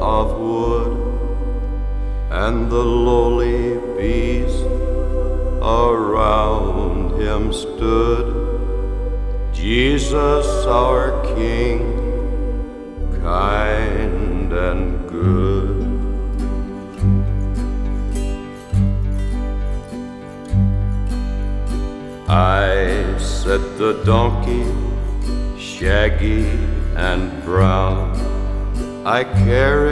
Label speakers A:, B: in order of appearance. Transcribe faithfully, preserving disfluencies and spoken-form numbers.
A: of wood, and the lowly beast around him stood. Jesus our King, kind and good. I set the donkey, shaggy and brown. I carried